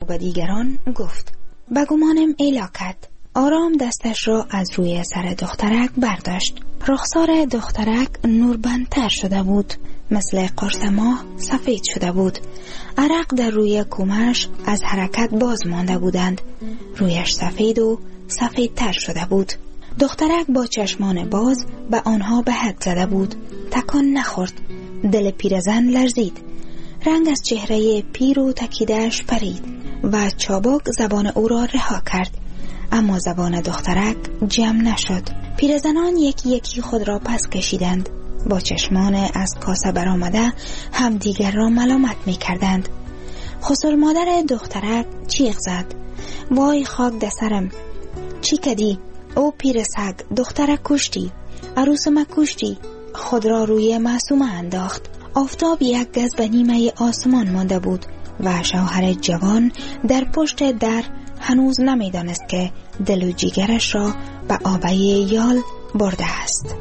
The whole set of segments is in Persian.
به دیگران گفت: به گمانم الاکت. آرام دستش را از روی سر دخترک برداشت. رخسار دخترک نوربندتر شده بود، مثل قرص ماه سفید شده بود. عرق در روی کمرش از حرکت باز مانده بودند. رویش سفید و سفیدتر شده بود. دخترک با چشمان باز به آنها به حد زده بود. تکان نخورد. دل پیرزن لرزید. رنگ از چهره پیر و تکیده‌اش پرید و چابک زبان او را رها کرد، اما زبان دخترک جمع نشد. پیرزنان یکی یکی خود را پس کشیدند. با چشمان از کاسه برآمده هم دیگر را ملامت می کردند. خسر مادر دخترک چیغ زد: وای خاک ده سرم، چی کدی؟ او پیر سگ، دخترک کشتی، عروس ما کشتی. خود را روی معصومه انداخت. آفتاب یک گز به نیمه آسمان مانده بود و شوهر جوان در پشت در هنوز نمیدانست که دل و جیگرش را به آبه یال برده است.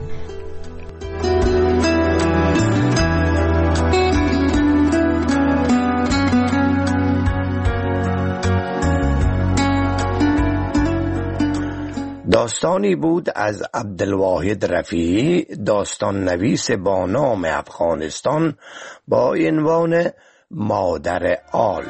داستانی بود از عبدالواحد رفیعی، داستان نویس با نام افغانستان، با عنوان مادر آل.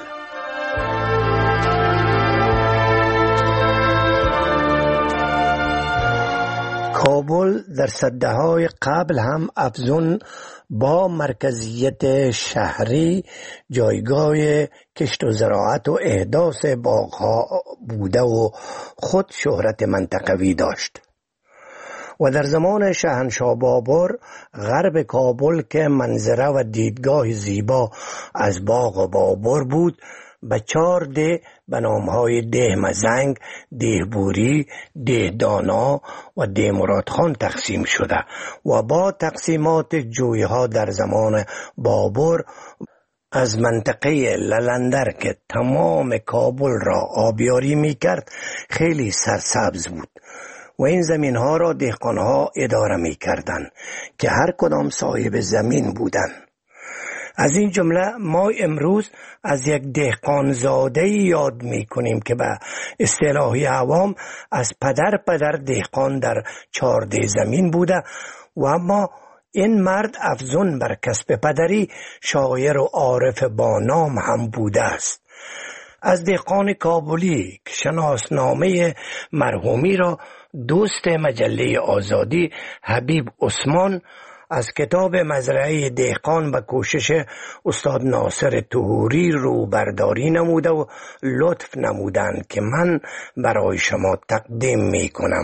کابل در سده‌های قبل هم افزون با مرکزیت شهری جایگاه کشت و زراعت و احداث باغ‌ها بوده و خود شهرت منطقوی داشت و در زمان شاهنشاه بابر غرب کابل که منظره و دیدگاه زیبا از باغ بابر بود به 4 ده به نامهای ده مزنگ، ده بوری، ده دانا و ده مرادخان تقسیم شده و با تقسیمات جویها در زمان بابر از منطقه للندر که تمام کابل را آبیاری می کرد خیلی سرسبز بود و این زمین ها را دهقان ها اداره می کردند که هر کدام صاحب زمین بودند. از این جمله ما امروز از یک دهقان زاده یاد می کنیم که به اصطلاح عوام از پدر دهقان در 4 ده زمین بوده و اما این مرد افزون بر کسب پدری شاعر و عارف با نام هم بوده است. از دهقان کابلی که شناسنامه مرحومی را دوست مجله آزادی حبیب عثمان از کتاب مزرعه دهقان به کوشش استاد ناصر طهوری رو برداری نموده و لطف نمودند که من برای شما تقدیم می کنم.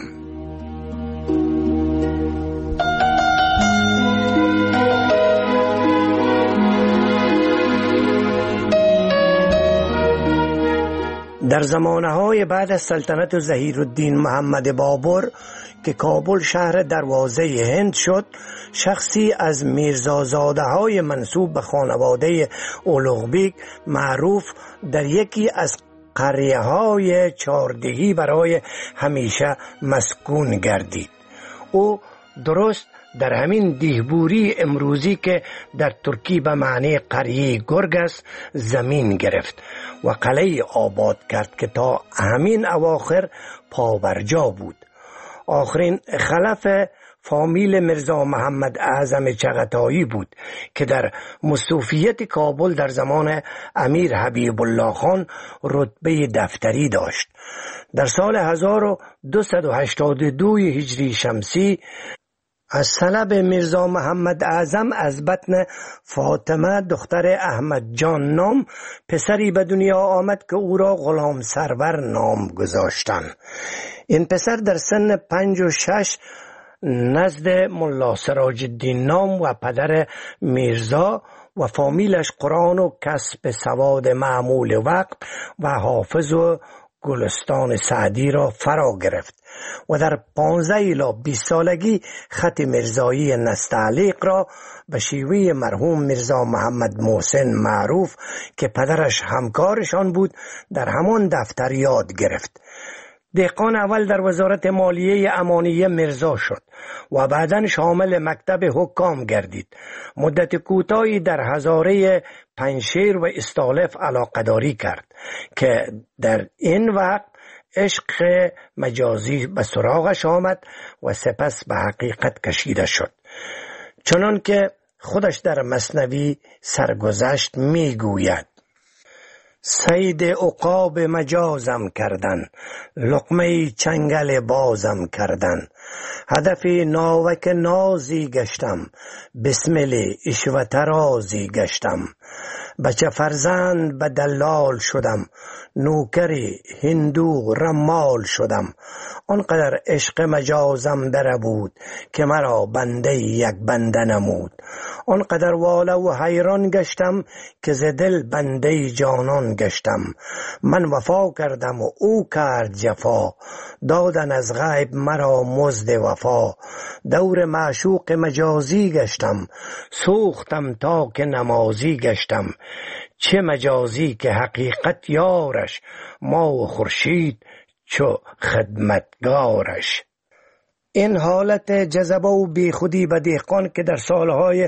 در زمانه‌های بعد از سلطنت ظهیرالدین محمد بابر که کابل شهر دروازه هند شد، شخصی از میرزازاده‌های منسوب به خانواده اولوغ معروف در یکی از قریه‌های 4 دهی برای همیشه مسکون گردید. او درست در همین دیهبوری امروزی که در ترکی به معنی قریه گرگ است زمین گرفت و قلعه آباد کرد که تا همین اواخر پابرجا بود. آخرین خلف فامیل مرزا محمد اعظم چغتایی بود که در مصوفیت کابل در زمان امیر حبیب الله خان رتبه دفتری داشت. در سال 1282 هجری شمسی از طلب میرزا محمد اعظم از بطن فاطمه دختر احمد جان نام پسری به دنیا آمد که او را غلام سرور نام گذاشتند. این پسر در سن 5 و 6 نزد ملا سراج الدین نام و پدر میرزا و فامیلش قرآن و کسب سواد معمول وقت و حافظ و گلستان سعدی را فرا گرفت و در 15 الی 20 سالگی خط میرزایی نستعلیق را به شیوه مرحوم میرزا محمد محسن معروف که پدرش همکارشان بود در همان دفتر یاد گرفت. دهقان اول در وزارت مالیه امانیه مرزا شد و بعداً شامل مکتب حکام گردید. مدت کوتاهی در هزاره پنشیر و استالف علاقه‌داری کرد که در این وقت عشق مجازی به سراغش آمد و سپس به حقیقت کشیده شد. چنان که خودش در مثنوی سرگذشت می گوید: صید عقاب مجازم کردن، لقمه چنگل بازم کردن، هدف ناوک نازی گشتم، بسمل عشوت رازی گشتم، بچه فرزند به دلال شدم، نوکری هندو رمال شدم. آنقدر عشق مجازم بره بود که مرا بنده یک بنده نمود. آنقدر واله و حیران گشتم که ز دل بنده جانان گشتم. من وفا کردم و او کرد جفا، دادن از غیب مرا مزد وفا. دور معشوق مجازی گشتم، سوختم تا که نمازی گشتم. چه مجازی که حقیقت یارش، ما و خورشید چو خدمتگارش. این حالت جذبه و بیخودی به دهقان که در سالهای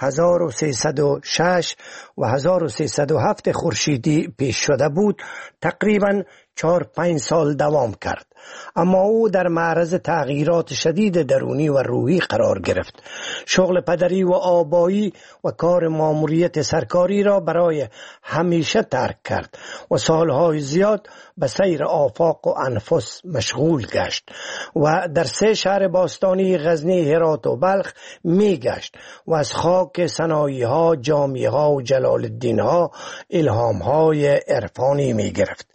1306 و 1307 خورشیدی پیش شده بود تقریباً 4-5 سال دوام کرد، اما او در معرض تغییرات شدید درونی و روحی قرار گرفت. شغل پدری و آبایی و کار ماموریت سرکاری را برای همیشه ترک کرد و سالهای زیاد به سیر آفاق و انفس مشغول گشت و در 3 شهر باستانی غزنی، هرات و بلخ می گشت و از خاک سنایی ها، جامی ها و جلال الدین ها الهام های عرفانی می گرفت.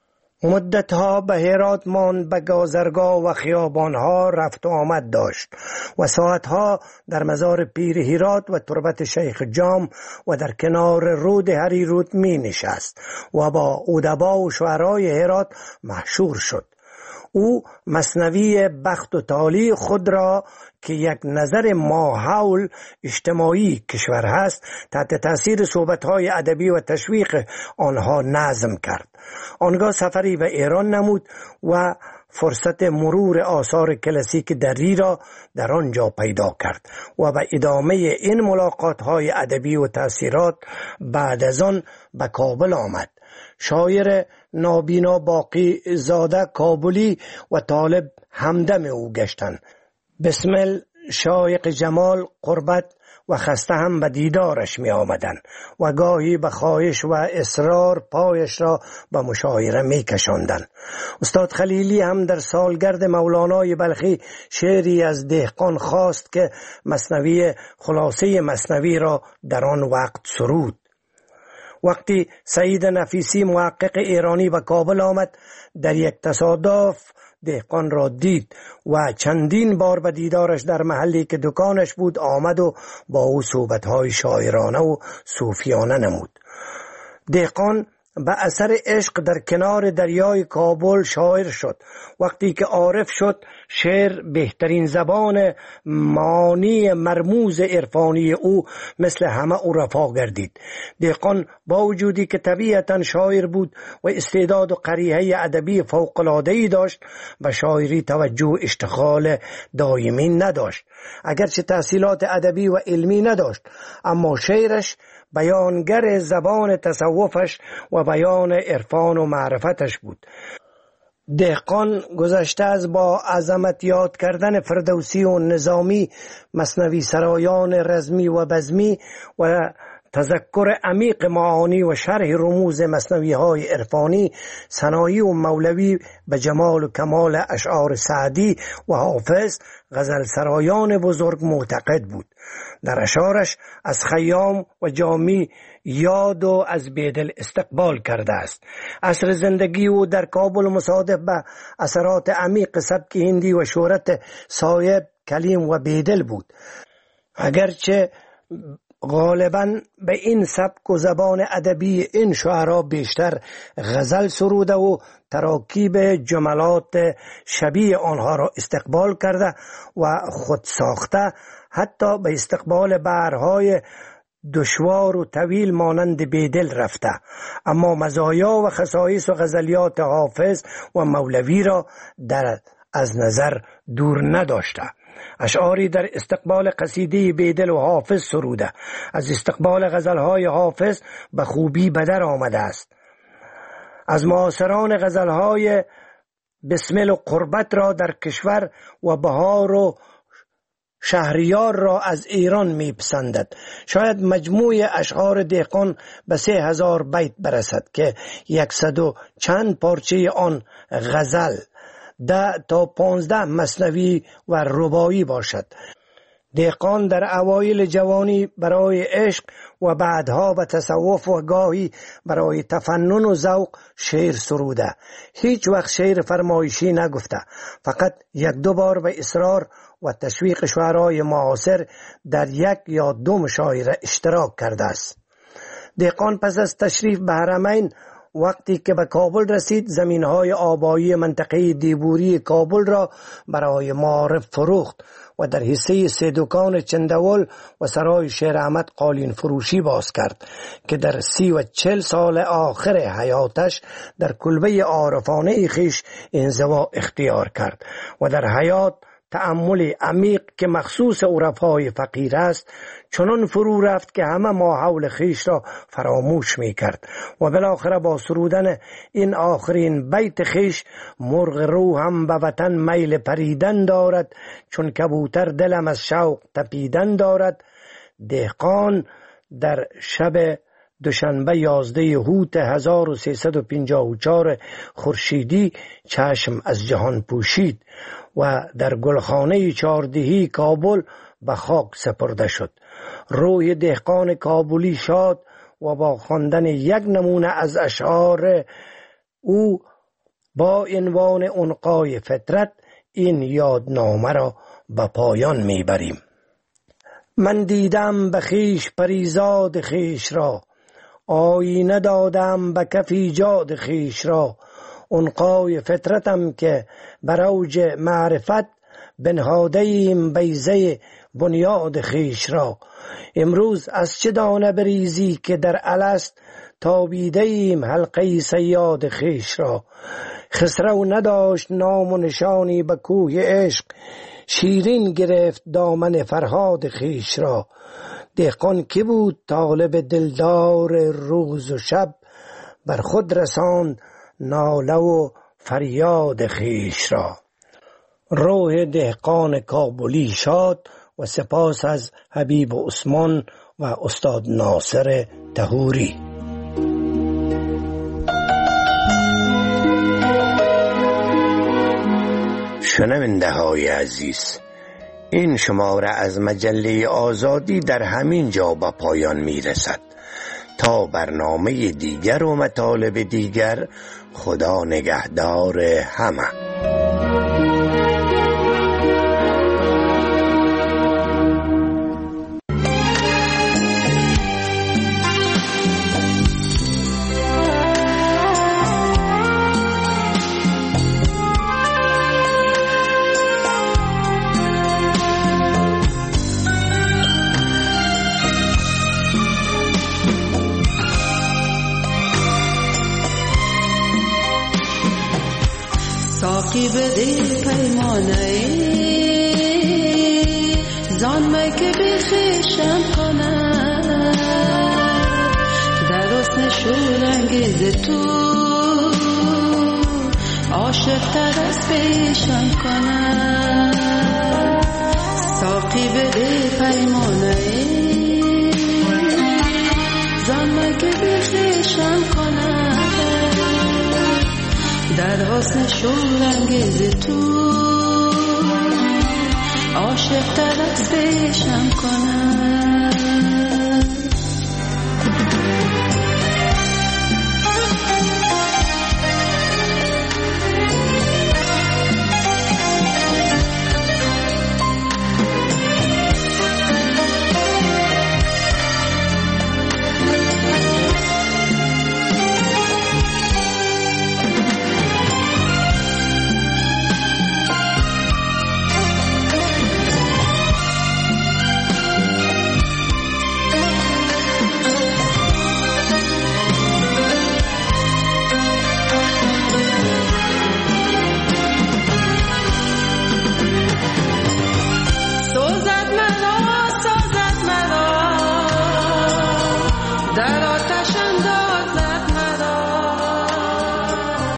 مدتها به هرات ماند، به گازرگاه و خیابانها رفت و آمد داشت و ساعتها در مزار پیر هرات و تربت شیخ جام و در کنار رود هریرود می نشست و با ادبا و شعرای هرات محشور شد. او مثنوی بخت و تالی خود را که یک نظر ماحول اجتماعی کشور هست تحت تاثیر صحبت‌های ادبی و تشویق آنها نظم کرد. آنگاه سفری به ایران نمود و فرصت مرور آثار کلاسیک دری را در آنجا پیدا کرد و به ادامه این ملاقات‌های ادبی و تأثیرات بعد از آن به کابل آمد. شاعر نابینا باقی زاده کابلی و طالب همدم او گشتند. بسمل، شایق جمال، قربت و خسته هم به دیدارش می آمدن و گاهی به خواهش و اصرار پایش را به مشاعره می کشاندن. استاد خلیلی هم در سالگرد مولانای بلخی شعری از دهقان خواست که مثنوی خلاصه مثنوی را در آن وقت سرود. وقتی سعید نفیسی محقق ایرانی به کابل آمد در یک تصادف دهقان را دید و چندین بار به دیدارش در محلی که دکانش بود آمد و با او صحبت‌های شاعرانه و صوفیانه نمود. دهقان به اثر عشق در کنار دریای کابل شاعر شد. وقتی که عارف شد شعر بهترین زبان معانی مرموز عرفانی او مثل همه عرفا گردید. دهقان با وجودی که طبیعتاً شاعر بود و استعداد و قریحه ادبی فوق‌العاده‌ای داشت به شاعری توجه و اشتغال دائمی نداشت. اگرچه تحصیلات ادبی و علمی نداشت اما شعرش بیانگر زبان تصوفش و بیان عرفان و معرفتش بود. دهقان گذشته از با عظمت یاد کردن فردوسی و نظامی، مثنوی سرایان رزمی و بزمی و تذکر عمیق معانی و شرح رموز مثنوی های عرفانی، سنایی و مولوی به جمال و کمال اشعار سعدی و حافظ، غزل سرایان بزرگ معتقد بود. در اشعارش از خیام و جامی یاد و از بیدل استقبال کرده است. عصر زندگی او در کابل مصادف به اثرات عمیق سبک هندی و شهرت صایب، کلیم و بیدل بود. اگرچه غالباً به این سبک و زبان ادبی این شعرا بیشتر غزل سروده و تراکیب جملات شبیه آنها را استقبال کرده و خود ساخته، حتی به استقبال بحرهای دشوار و طویل مانند بیدل رفته، اما مزایا و خصایص و غزلیات حافظ و مولوی را از نظر دور نداشته. اشعاری در استقبال قصیده بیدل و حافظ سروده، از استقبال غزلهای حافظ به خوبی بدر آمده است. از معاصران غزلهای بسمل و قربت را در کشور و بهار و شهریار را از ایران می پسندد. شاید مجموع اشعار دهقان به 3000 بیت برسد که 100 و چند پارچه آن غزل، 10 تا 15 مثنوی و رباعی باشد. دهقان در اوایل جوانی برای عشق و بعدها به تصوف و گاهی برای تفنن و ذوق شعر سروده. هیچ وقت شعر فرمایشی نگفته، فقط 1-2 بار به اصرار و تشویق شعرای معاصر در 1 یا 2 مشاعره اشتراک کرده است. دهقان پس از تشریف به حرمین وقتی که به کابل رسید، زمینهای آبایی منطقه دیبوری کابل را برای معارف فروخت و در حصه 3 دکان چندول و سرای شیر احمد قالین فروشی باز کرد که در 30 و 40 سال آخر حیاتش در کلبه عارفانه خویش انزوا اختیار کرد و در حیات تأمل عمیق که مخصوص عرفای فقیر است چنان فرو رفت که همه ما حول خویش را فراموش می کرد و بالاخره با سرودن این آخرین بیت خویش: مرغ روحم به وطن میل پریدن دارد، چون کبوتر دلم از شوق تپیدن دارد، دهقان در شب دوشنبه 11 هوت 1354 خورشیدی چشم از جهان پوشید و در گلخانه چهاردهی کابل به خاک سپرده شد. روح دهقان کابلی شاد و با خواندن 1 نمونه از اشعار او با عنوان عنقای فطرت این یادنامه را به پایان میبریم. من دیدم به خویش پریزاد خویش را، آینه دادم به کف ایجاد خویش را، عنقای فطرتم که بر اوج معرفت، بنهاده ایم بیضه بنیاد خویش را. امروز از چه دانه بریزی که در الست، تابیده ایم حلقه صیاد خویش را. خسرو نداشت نام و نشانی به کوه عشق، شیرین گرفت دامن فرهاد خویش را. دهقان کی بود طالب دلدار روز و شب، بر خود رساند ناله و فریاد خویش را. روح دهقان کابلی شاد و سپاس از حبیب عثمان و استاد ناصر طهوری. شنونده های عزیز، این شماره از مجله آزادی در همین جا به پایان می رسد. تا برنامه دیگر و مطالب دیگر، خدا نگهدار همه. ساقی بده پیمانه زان می که بخیشم کنم، در حسن شورانگیز تو عاشق تر از پیشم کنم. ساقی بده پیمانه زان می که بخیشم کنم، در حسن شورانگیز تو عاشق تر از پیشم کنم.